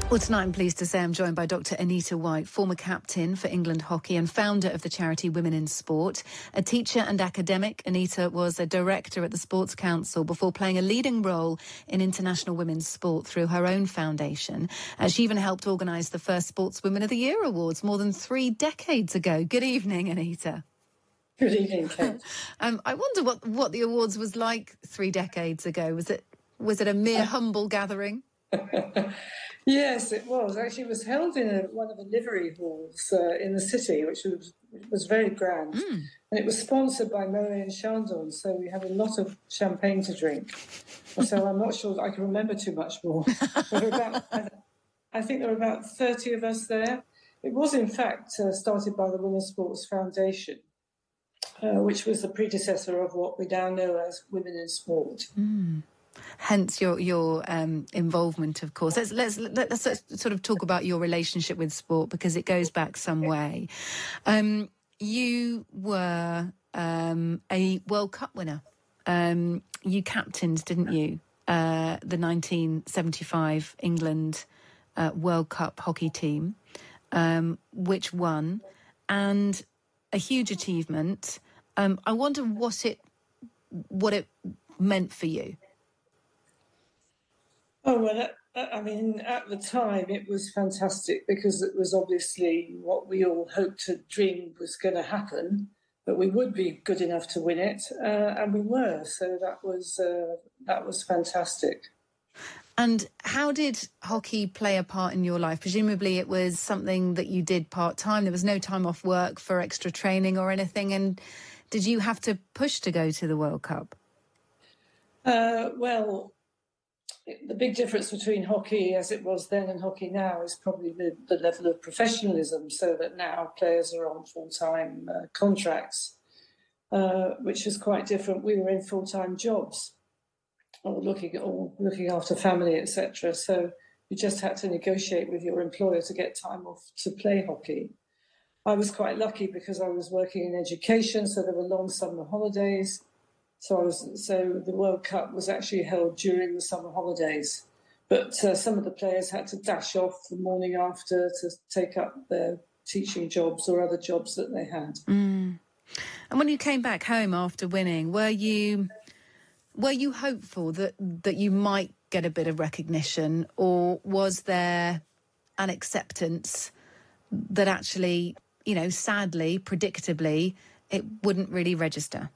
Well, tonight I'm pleased to say I'm joined by Dr. Anita White, former captain for England Hockey and founder of the charity Women in Sport. A teacher and academic, Anita was a director at the Sports Council before playing a leading role in international women's sport through her own foundation. She even helped organise the first Sportswomen of the Year Awards more than 3 decades ago. Good evening, Anita. Good evening, Kate. I wonder what the awards was like 3 decades ago. Was it a mere humble gathering? Yes, it was. Actually, it was held in one of the livery halls in the city, which was very grand. And it was sponsored by Moët and Chandon, so we had a lot of champagne to drink. So I'm not sure that I can remember too much more. I think there were about 30 of us there. It was, in fact, started by the Women's Sports Foundation, which was the predecessor of what we now know as Women in Sport. Hence your involvement, of course. Let's sort of talk about your relationship with sport, because it goes back some way. You were a World Cup winner. You captained, didn't you, the 1975 England World Cup hockey team, which won, and a huge achievement. I wonder what it meant for you. Oh, well, I mean, at the time, it was fantastic because it was obviously what we all hoped and dreamed was going to happen, that we would be good enough to win it, and we were. So that was fantastic. And how did hockey play a part in your life? Presumably it was something that you did part-time. There was no time off work for extra training or anything. And did you have to push to go to the World Cup? Well, the big difference between hockey as it was then and hockey now is probably the level of professionalism, so that now players are on full-time contracts, which is quite different. We were in full-time jobs, or looking after family, etc. So you just had to negotiate with your employer to get time off to play hockey. I was quite lucky because I was working in education, so there were long summer holidays. So the World Cup was actually held during the summer holidays, but some of the players had to dash off the morning after to take up their teaching jobs or other jobs that they had. And when you came back home after winning, were you hopeful that you might get a bit of recognition, or was there an acceptance that actually, sadly, predictably, it wouldn't really register?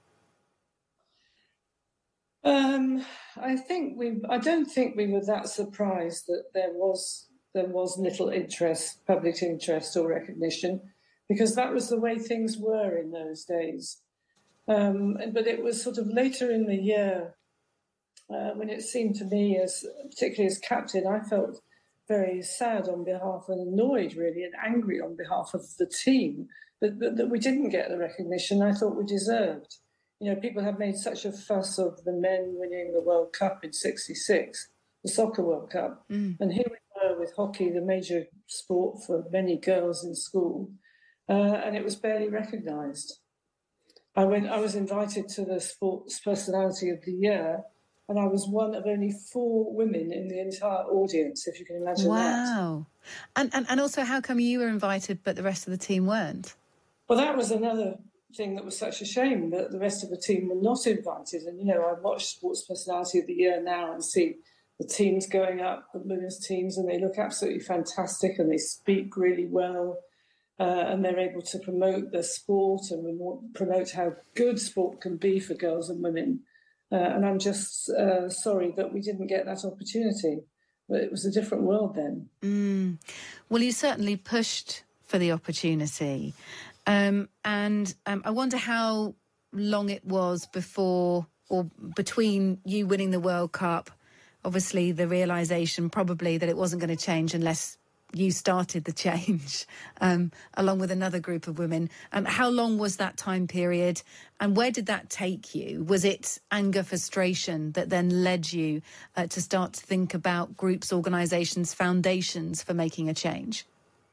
I don't think we were that surprised that there was little interest, public interest or recognition, because that was the way things were in those days. But it was sort of later in the year when it seemed to me, particularly as captain, I felt very sad on behalf and annoyed really and angry on behalf of the team that we didn't get the recognition I thought we deserved. People have made such a fuss of the men winning the World Cup in '66, the Soccer World Cup. And here we were with hockey, the major sport for many girls in school, and it was barely recognised. I was invited to the Sports Personality of the Year, and I was one of only 4 women in the entire audience, if you can imagine that. Wow. And also, how come you were invited but the rest of the team weren't? Well, that was another thing that was such a shame, that the rest of the team were not invited. And, I watch Sports Personality of the Year now and see the teams going up, the women's teams, and they look absolutely fantastic and they speak really well. And they're able to promote the sport and promote how good sport can be for girls and women. And I'm just sorry that we didn't get that opportunity. But it was a different world then. Well, you certainly pushed for the opportunity. And I wonder how long it was before or between you winning the World Cup, obviously the realisation probably that it wasn't going to change unless you started the change, along with another group of women. How long was that time period, and where did that take you? Was it anger, frustration that then led you to start to think about groups, organisations, foundations for making a change?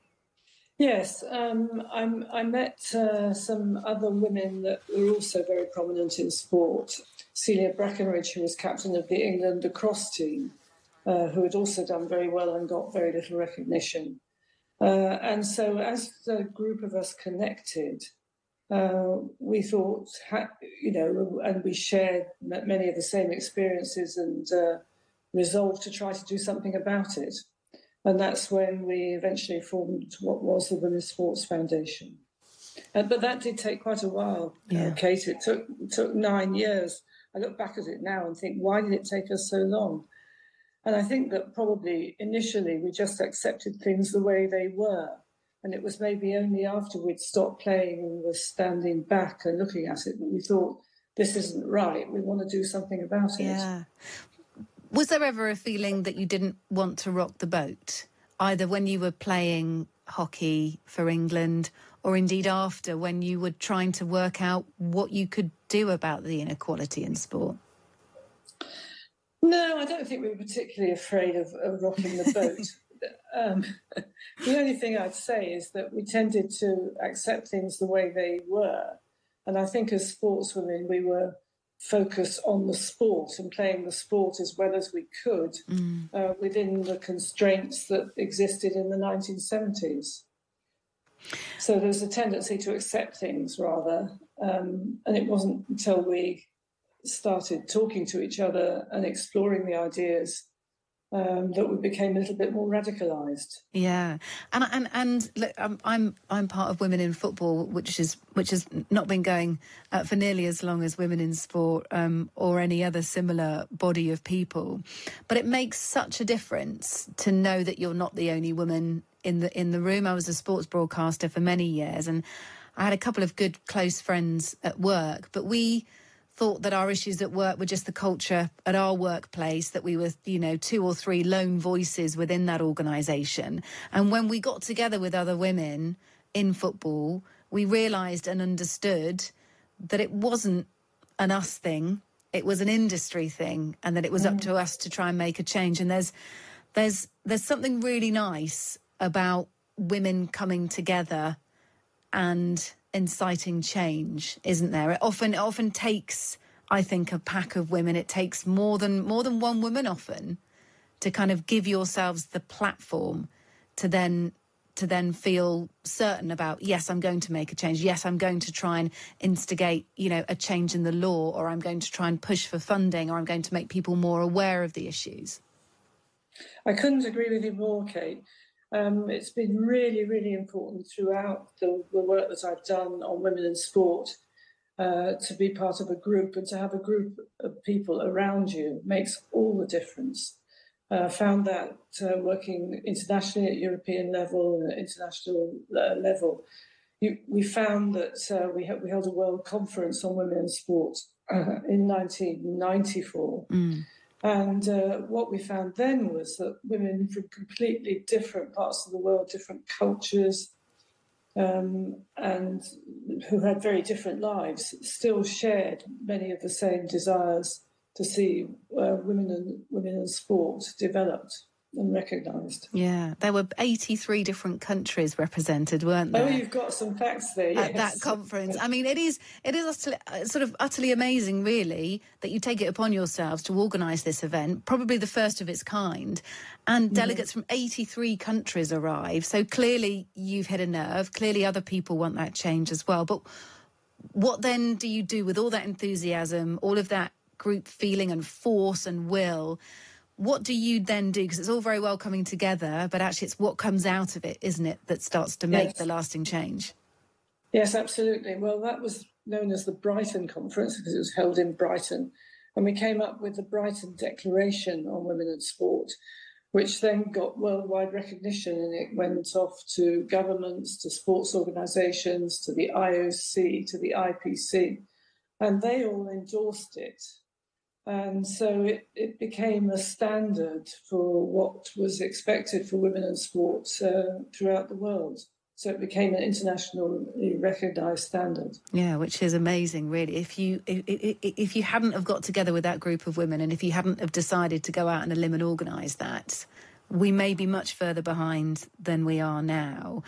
Yes, I met some other women that were also very prominent in sport. Celia Breckenridge, who was captain of the England lacrosse team, who had also done very well and got very little recognition. And so as the group of us connected, we thought, and we shared many of the same experiences and resolved to try to do something about it. And that's when we eventually formed what was the Women's Sports Foundation. But that did take quite a while, Kate. It took 9 years. I look back at it now and think, why did it take us so long? And I think that probably initially we just accepted things the way they were. And it was maybe only after we'd stopped playing and were standing back and looking at it that we thought, this isn't right. We want to do something about it. Yeah. Was there ever a feeling that you didn't want to rock the boat, either when you were playing hockey for England or indeed after, when you were trying to work out what you could do about the inequality in sport? No, I don't think we were particularly afraid of rocking the boat. The only thing I'd say is that we tended to accept things the way they were. And I think as sportswomen, we were focused on the sport and playing the sport as well as we could within the constraints that existed in the 1970s. So there's a tendency to accept things rather. And it wasn't until we started talking to each other and exploring the ideas that we became a little bit more radicalised. Yeah, and look, I'm part of Women in Football, which has not been going for nearly as long as Women in Sport or any other similar body of people. But it makes such a difference to know that you're not the only woman in the room. I was a sports broadcaster for many years, and I had a couple of good close friends at work, but we thought that our issues at work were just the culture at our workplace, that we were, 2 or 3 lone voices within that organisation. And when we got together with other women in football, we realised and understood that it wasn't an us thing, it was an industry thing, and that it was up to us to try and make a change. And there's something really nice about women coming together and inciting change, isn't there? It often takes, I think, a pack of women. It takes more than one woman often to kind of give yourselves the platform to then feel certain about, yes, I'm going to make a change. Yes, I'm going to try and instigate, a change in the law, or I'm going to try and push for funding, or I'm going to make people more aware of the issues. I couldn't agree with you more, Kate. It's been really, really important throughout the work that I've done on women in sport to be part of a group, and to have a group of people around you makes all the difference. Found that working internationally at European level and international level, we found that we held a world conference on women in sport in 1994. And what we found then was that women from completely different parts of the world, different cultures, and who had very different lives, still shared many of the same desires to see women in sport developed and recognised. Yeah, there were 83 different countries represented, weren't there? Oh, you've got some facts there, yes. At that conference. I mean, it is utterly amazing, really, that you take it upon yourselves to organise this event, probably the first of its kind, and delegates from 83 countries arrive. So clearly you've hit a nerve. Clearly other people want that change as well. But what then do you do with all that enthusiasm, all of that group feeling and force and will? What do you then do? Because it's all very well coming together, but actually it's what comes out of it, isn't it, that starts to make the lasting change? Yes, absolutely. Well, that was known as the Brighton Conference because it was held in Brighton. And we came up with the Brighton Declaration on Women in Sport, which then got worldwide recognition, and it went off to governments, to sports organisations, to the IOC, to the IPC, and they all endorsed it. And so it became a standard for what was expected for women in sport throughout the world. So it became an internationally recognised standard. Yeah, which is amazing, really. If you hadn't have got together with that group of women, and if you hadn't have decided to go out on a limb and organise that, we may be much further behind than we are now.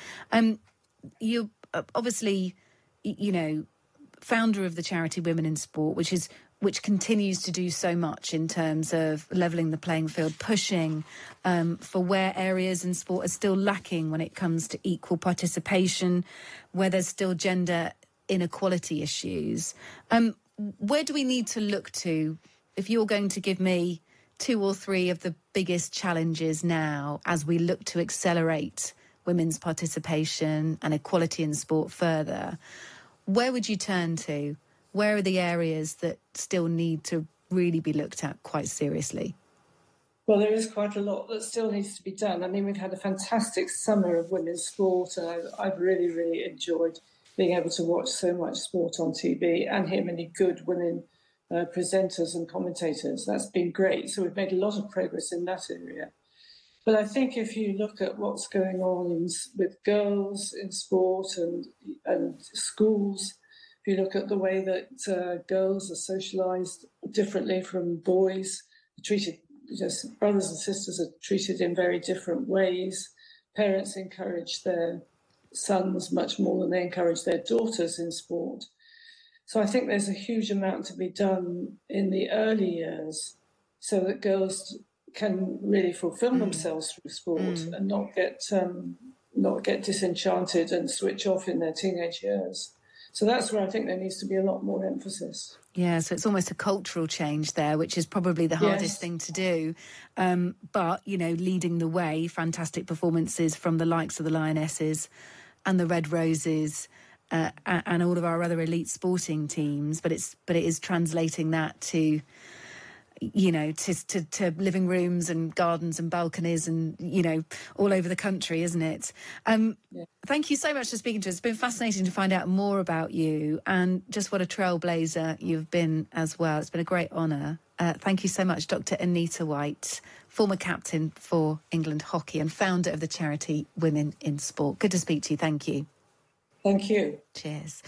You're obviously, founder of the charity Women in Sport, which is which continues to do so much in terms of levelling the playing field, pushing for where areas in sport are still lacking when it comes to equal participation, where there's still gender inequality issues. Where do we need to look to, if you're going to give me 2 or 3 of the biggest challenges now as we look to accelerate women's participation and equality in sport further, where would you turn to? Where are the areas that still need to really be looked at quite seriously? Well, there is quite a lot that still needs to be done. I mean, we've had a fantastic summer of women's sport, and I've really, really enjoyed being able to watch so much sport on TV and hear many good women presenters and commentators. That's been great. So we've made a lot of progress in that area. But I think if you look at what's going on with girls in sport and schools, if you look at the way that girls are socialised differently from boys, treated, just brothers and sisters are treated in very different ways. Parents encourage their sons much more than they encourage their daughters in sport. So I think there's a huge amount to be done in the early years so that girls can really fulfill themselves through sport and not get disenchanted and switch off in their teenage years. So that's where I think there needs to be a lot more emphasis. Yeah, so it's almost a cultural change there, which is probably the hardest thing to do. But, you know, leading the way, fantastic performances from the likes of the Lionesses and the Red Roses and all of our other elite sporting teams. But it is translating that to, you know, to living rooms and gardens and balconies and, you know, all over the country, isn't it? Thank you so much for speaking to us. It's been fascinating to find out more about you and just what a trailblazer you've been as well. It's been a great honour. Thank you so much, Dr. Anita White, former captain for England Hockey and founder of the charity Women in Sport. Good to speak to you. Thank you. Thank you. Cheers.